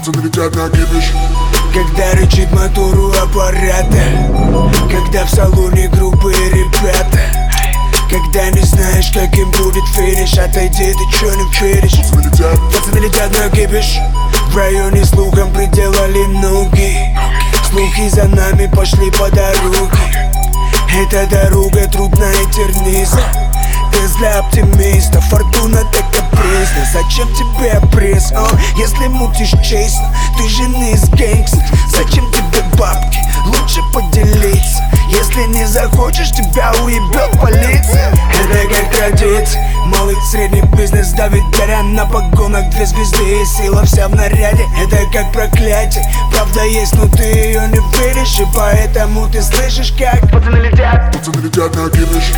Пацаны летят на кипиш. Когда рычит мотор у аппарата, когда в салоне грубые ребята, когда не знаешь, каким будет финиш, отойди, ты чё не веришь? Пацаны летят на кипиш. В районе слухом приделали ноги. Слухи за нами пошли по дороге. Эта дорога трудная и тернистая. Тест для оптимиста, фортуна так капризна. Зачем тебе пресс, если мутишь честно? Ты же не из гэнгстер. Зачем тебе бабки? Лучше поделиться. Если не захочешь, тебя уебет полиция. Это как традиция. Малый средний бизнес давит, горя на погонах 2 звезды, и сила вся в наряде. Это как проклятие. Правда есть, но ты ее не веришь, и поэтому ты слышишь, как пацаны летят. Пацаны летят на кипиш.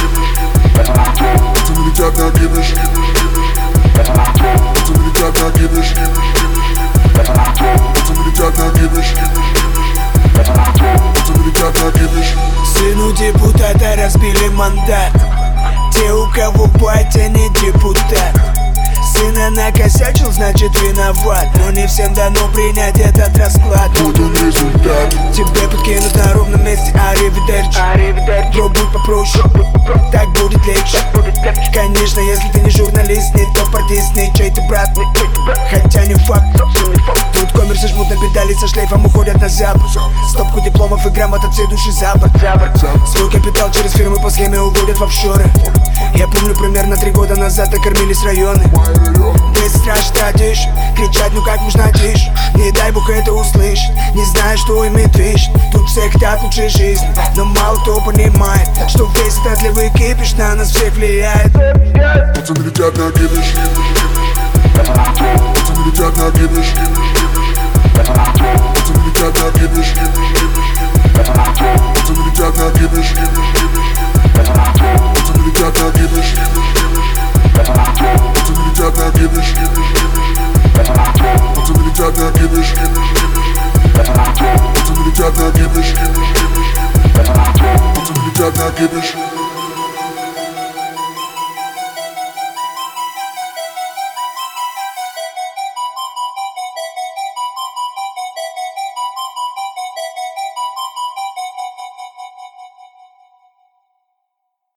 Пацаны летят на кипиш. Пацаны летят на кипиш. Пацаны летят на кипиш. Пацаны летят на кипиш. Сыну депутата разбили мандат. Те, у кого батя не депутат. Сына накосячил, значит виноват. Но не всем дано принять этот расклад. Вот он результат. Тебе подкинут на ровном месте. Аривидерчи. Пробуй попроще, так будет легче. Конечно, если ты не журналист, не топ-артист, не чей-то брат. Хотя не факт. Тут коммерсы жмут на педали, со шлейфом уходят на запад. Стопку дипломов и грамот от всей души за борт. Свой капитал через фирмы по схеме уводят в офшоры. Я помню, примерно 3 года назад окормились районы. Ты страшно тратишь, кричать, ну как можно тише. Не дай бог это услышать, не знаю, что ими движет. Тут все хотят лучшей жизни, но мало кто понимает, что весь этот левый кипиш на нас всех влияет. Пацаны летят на кипиш. Пацаны летят на кипиш. Пацаны летят на кипиш. Пацаны летят на кипиш. Пацаны летят на кипиш. Пацаны летят на кипиш. Пацаны летят на кипиш. Пацаны летят на кипиш. Пацаны летят на кипиш.